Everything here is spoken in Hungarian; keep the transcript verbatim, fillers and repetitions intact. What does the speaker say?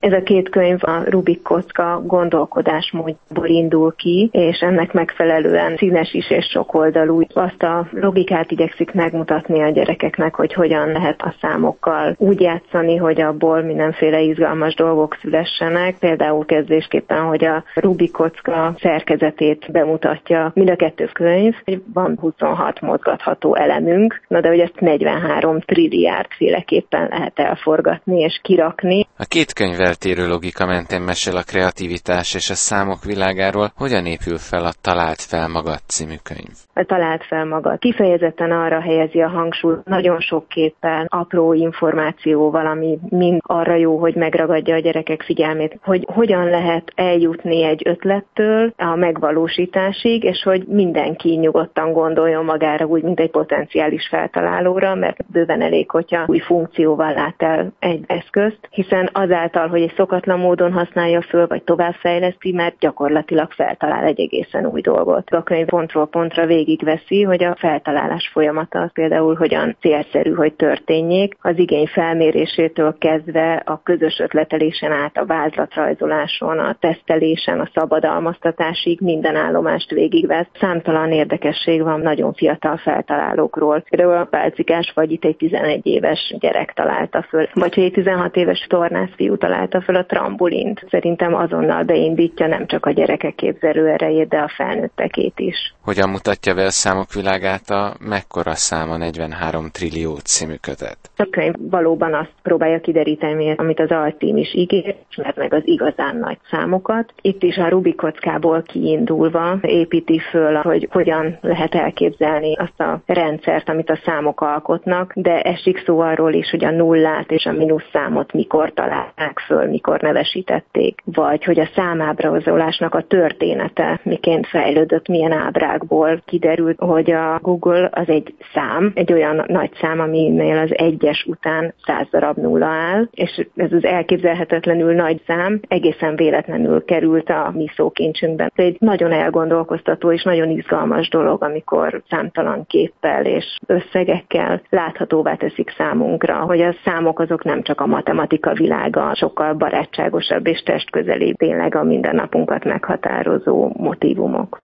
Ez a két könyv a Rubik kocka gondolkodásmódból indul ki, és ennek megfelelően színes is és sokoldalú. Azt a logikát igyekszik megmutatni a gyerekeknek, hogy hogyan lehet a számokkal úgy játszani, hogy abból mindenféle izgalmas dolgok szülessenek. Például kezdésképpen, hogy a Rubik kocka szerkezetét bemutatja mind a kettő könyv, hogy van huszonhat mozgatható elemünk, na de hogy ezt negyvenhárom trilliárd féleképpen lehet elforgatni és kirakni. A két könyv eltérő logika mentén mesél a kreativitás és a számok világáról. Hogyan épül fel a Találd fel magad című könyv? A Találd fel magad kifejezetten arra helyezi a hangsúlyt, nagyon sok képen, apró információval, ami mind arra jó, hogy megragadja a gyerekek figyelmét, hogy hogyan lehet eljutni egy ötlettől a megvalósításig, és hogy mindenki nyugodtan gondoljon magára úgy, mint egy potenciális feltalálóra, mert bőven elég, hogyha új funkcióval lát el egy eszközt, hiszen azáltal, hogy egy szokatlan módon használja föl, vagy továbbfejleszti, mert gyakorlatilag feltalál egy egészen új dolgot. A könyv pontról pontra végigveszi, hogy a feltalálás folyamata az például hogyan célszerű, hogy történjék. Az igény felmérésétől kezdve a közös ötletelésen át, a vázlatrajzoláson, a tesztelésen, a szabadalmaztatásig minden állomást végigvesz. Számtalan érdekesség van nagyon fiatal feltalálókról. Például a pálcikás vagy itt egy tizenegy éves gyerek találta föl, vagy hogy egy tizenhat éves tornász fiú találta föl a trambolint. Szerintem azonnal beindítja nem csak a gyerekek képzelőerejét, de a felnőttekét is. Hogyan mutatja be a számok világát a Mekkora szám a negyvenhárom trillió című kötet? A könyv valóban azt próbálja kideríteni, amit az alcím is ígér, mert meg az igazán nagy számokat. Itt is a Rubik kockából kiindulva építi föl, hogy hogyan lehet elképzelni azt a rendszert, amit a számok alkotnak, de esik szó arról is, hogy a nullát és a mínusz számot mikor találták föl, mikor nevesítették, vagy hogy a számábrázolásnak a története miként fejlődött, milyen ábrákból kiderült, hogy a Google az egy szám, egy olyan nagy szám, aminél az egyes után száz darab nulla áll, és ez az elképzelhetetlenül nagy szám egészen véletlenül került a mi szókincsünkben. Ez egy nagyon elgondolkoztató és nagyon izgalmas dolog, amikor számtalan képpel és összegekkel láthatóvá teszik számunkra, hogy a számok azok nem csak a matematika világa, sokkal barátságosabb és testközeli, tényleg a mindennapunkat meghatározó motívumok.